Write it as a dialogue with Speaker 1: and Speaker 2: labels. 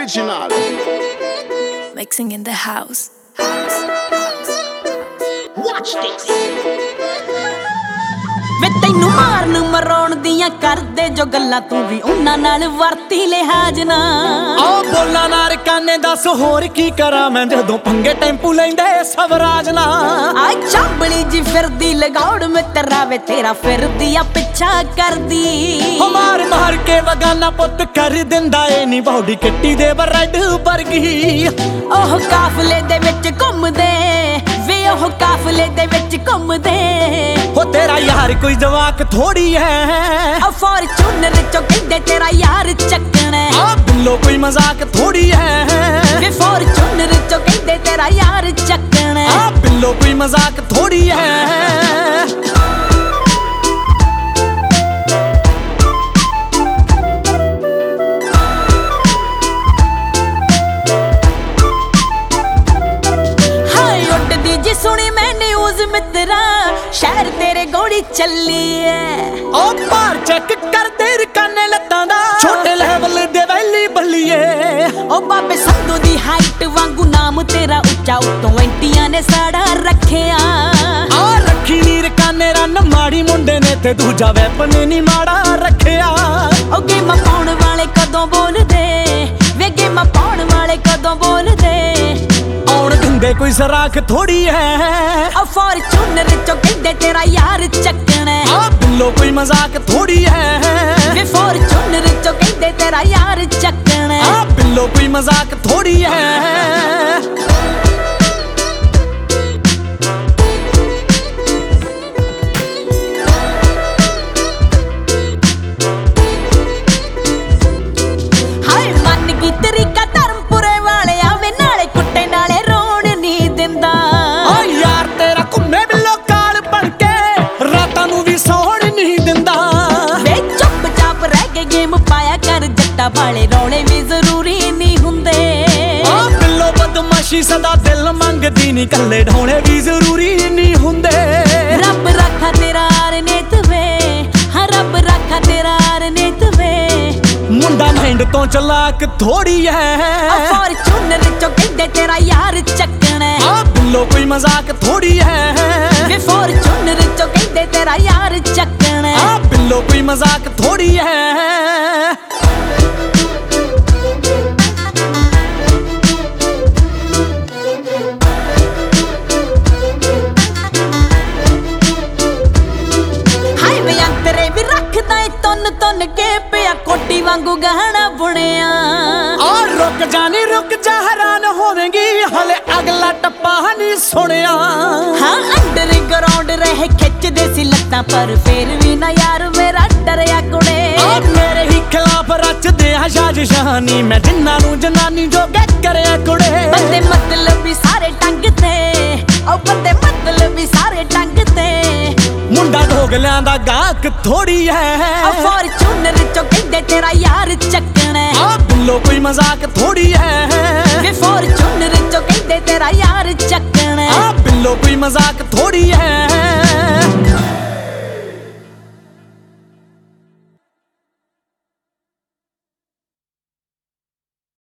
Speaker 1: Original.
Speaker 2: Mixing in the house.
Speaker 1: Watch this.
Speaker 3: ਵੇ ਤੈਨੂੰ ਮਾਰਨ ਮਰਾਉਣ ਦੀਆਂ ਕਰਦੇ ਜੋ ਗੱਲਾਂ ਤੂੰ ਵੀ ਉਹਨਾਂ ਨਾਲ ਵਰਤੀ ਲਿਹਾਜ਼ ਨਾ
Speaker 4: ਆ ਬੋਲਾਂ ਨਾਲ ਕਾਨੇ ਦੱਸ ਹੋਰ ਕੀ ਕਰਾਂ ਮੈਂ ਜਦੋਂ ਪੰਗੇ ਟੈਂਪੂ ਲੈਂਦੇ ਸਵਰਾਜ ਨਾ
Speaker 3: ਆ ਚਾਂਬਲੀ ਜੀ ਫਿਰਦੀ ਲਗਾਉੜ ਮਿੱਤਰਾ ਵੇ ਤੇਰਾ ਫਿਰਦੀ ਆ ਪਿੱਛਾ ਕਰਦੀ
Speaker 4: ਮਾਰ ਮਾਰ ਕੇ ਵਗਾਨਾ ਪੁੱਤ ਕਰ ਦਿੰਦਾ ਏ ਨੀ ਬੌਡੀ ਕਿੱਟੀ ਦੇ ਬਰੈਡ ਵਰਗੀ
Speaker 3: ਉਹ ਕਾਫਲੇ ਦੇ ਵਿੱਚ ਘੁੰਮਦੇ ਵੇ ਉਹ ਕਾਫਲੇ ਦੇ ਵਿੱਚ ਘੁੰਮਦੇ
Speaker 4: ਹੋ ਤੇਰਾ ਯਾਰ ਕੋਈ ਜਵਾਕ ਥੋੜੀ ਹੈ
Speaker 3: ਆ ਫੋਰਚੂਨਰ ਚੋਂ ਕਹਿੰਦੇ ਤੇਰਾ ਯਾਰ ਚੱਕਣਾ
Speaker 4: ਆ ਬਿੱਲੋ ਕੋਈ ਮਜ਼ਾਕ ਥੋੜੀ ਹੈ
Speaker 3: ਵੇ ਫੋਰਚੂਨਰ ਚੋਂ ਕਹਿੰਦੇ ਤੇਰਾ ਯਾਰ ਚੱਕਣਾ
Speaker 4: ਆ ਬਿੱਲੋ ਕੋਈ ਮਜ਼ਾਕ ਥੋੜੀ ਹੈ
Speaker 3: ਸੁਣੀ ਮੈਂ ਨਿਊਜ਼ ਮਿੱਤਰਾ ਸ਼ਹਿਰ ਤੇਰੇ ਗੋਲੀ ਚੱਲੀ ਐ
Speaker 4: ਓ ਭਾਰ ਚੈੱਕ ਕਰਦੇ ਰਕਾਨੇ ਲੱਤਾਂ ਦਾ ਛੋਟੇ ਲੈਵਲ ਦੇ ਵੈਲੀ ਬੱਲੀਏ
Speaker 3: ਓ ਬਾਬੇ ਸੰਧੂ ਦੀ ਹਾਈਟ ਵਾਂਗੂ ਨਾਮ ਤੇਰਾ ਉੱਚਾ ਉੱਤੋਂ ਐਂਟੀਆਂ ਨੇ ਸਾੜਾ ਰੱਖਿਆ
Speaker 4: ਆ ਰੱਖੀ ਨੀ ਰਕਾਨੇ ਰਨ ਮਾੜੀ ਮੁੰਡੇ ਨੇ ਤੇ ਦੂਜਾ ਵੈਪਨ ਨੀ ਮਾੜਾ ਰੱਖਿਆ
Speaker 3: ਓ ਗੇਮਾਂ ਪਾਉਣ ਵਾਲੇ ਕਦੋਂ ਬੋਲਦੇ ਵੇ ਗੇਮਾਂ ਪਾਉਣ ਵਾਲੇ ਕਦੋਂ ਬੋਲਦੇ
Speaker 4: ਦਿੰਦੇ ਕੋਈ ਸਰਾਖ ਥੋੜੀ ਹੈ
Speaker 3: ਆ ਫੋਰਚੂਨਰ ਚੋਂ ਕਹਿੰਦੇ ਤੇਰਾ ਯਾਰ ਚੱਕਣਾ
Speaker 4: ਆ ਬਿੱਲੋ ਕੋਈ ਮਜ਼ਾਕ ਥੋੜੀ ਹੈ
Speaker 3: ਵੇ ਫੋਰਚੂਨਰ ਚੋਂ ਕਹਿੰਦੇ ਤੇਰਾ ਯਾਰ ਚੱਕਣਾ
Speaker 4: ਆ ਬਿੱਲੋ ਕੋਈ ਮਜ਼ਾਕ ਥੋੜੀ ਹੈ
Speaker 3: ਹਾਏ ਮੰਨ ਗਈ ਤਰੀਕਾ ਧਰਮਪੁਰੇ ਵਾਲਿਆ ਵੇ ਨਾਲੇ ਕੁੱਟੇ ਨਾਲੇ ਵਾਲੇ ਰੌਲੇ ਵੀ ਜ਼ਰੂਰੀ ਨਹੀਂ ਹੁੰਦੇ
Speaker 4: ਆ ਬਿੱਲੋ ਬਦਮਾਸ਼ੀ ਸਦਾ ਦਿਲ ਮੰਗਦੀ ਨਹੀਂ ਕੱਲੇ ਢੋਣੇ ਵੀ ਜ਼ਰੂਰੀ ਨਹੀਂ ਹੁੰਦੇ
Speaker 3: ਰੱਬ ਰੱਖਾ ਤੇਰਾ ਅਰਨੇਤ ਵੇ ਹਾਂ ਰੱਬ ਰੱਖਾ ਤੇਰਾ ਅਰਨੇਤ ਵੇ
Speaker 4: ਮੁੰਡਾ ਮਾਈਂਡ ਤੋਂ ਚਲਾਕ ਥੋੜੀ ਹੈ
Speaker 3: ਆ ਫੋਰਚੂਨਰ ਚੋਂ ਕਹਿੰਦੇ ਤੇਰਾ ਯਾਰ ਚੱਕਣਾ
Speaker 4: ਆ ਬਿੱਲੋ ਕੋਈ ਮਜ਼ਾਕ ਥੋੜੀ ਹੈ
Speaker 3: ਵੇ ਫੋਰਚੂਨਰ ਚੋਂ ਕਹਿੰਦੇ ਤੇਰਾ ਯਾਰ ਚੱਕਣਾ
Speaker 4: ਆ ਬਿੱਲੋ ਕੋਈ ਮਜ਼ਾਕ ਥੋੜੀ ਹੈ ਤੁੰਨ ਕੇ ਪਿਆ ਕੋਟੀ ਵਾਂਗੂ ਗਹਿਣਾ ਬੁਣਿਆ ਆ ਰੁਕ ਜਾ ਹੈਰਾਨ ਹੋਵੇਂਗੀ ਹਲੇ ਅਗਲਾ ਟੱਪਾ ਨਹੀਂ ਸੁਣਿਆ
Speaker 3: ਹਾਂ ਅੰਡਰ ਗਰਾਊਂਡ ਰਹਿ ਖਿੱਚਦੇ ਸੀ ਲੱਤਾਂ ਪਰ ਫੇਰ ਵੀ ਨਾ ਯਾਰ ਮੇਰਾ ਡਰਿਆ ਕੁੜੇ
Speaker 4: ਆ ਮੇਰੇ ਹੀ ਖਿਲਾਫ ਰਚਦੇ ਆ ਸਾਜ਼ਿਸ਼ਾਂ ਮੈਂ ਜਿੰਨਾਂ ਨੂੰ ਜਨਾਨੀ ਜੋਗੇ ਕਰਿਆ ਕੁੜੇ
Speaker 3: ਬੰਦੇ ਮਤਲਬ ਵੀ ਸਾਰੇ ਟੰਗ ਤੇ ਉਹ ਬੰਦੇ ਮਤਲਬ ਵੀ ਸਾਰੇ ਟੰਗ ਤੇ
Speaker 4: ਮੁੰਡਾ ਢੋਗਲਿਆਂ ਦਾ ਗਾਹਕ ਥੋੜੀ ਹੈ
Speaker 3: ਆ ਫੋਰਚੂਨਰ ਚੋਂ ਕਹਿੰਦੇ ਤੇਰਾ ਯਾਰ ਚੱਕਣਾ
Speaker 4: ਆ ਬਿੱਲੋ ਕੋਈ ਮਜ਼ਾਕ ਥੋੜੀ ਹੈ
Speaker 3: ਵੇ ਫੋਰਚੂਨਰ ਚੋਂ ਕਹਿੰਦੇ ਤੇਰਾ ਯਾਰ ਚੱਕਣਾ
Speaker 4: ਆ ਬਿੱਲੋ ਕੋਈ ਮਜ਼ਾਕ ਥੋੜੀ ਹੈ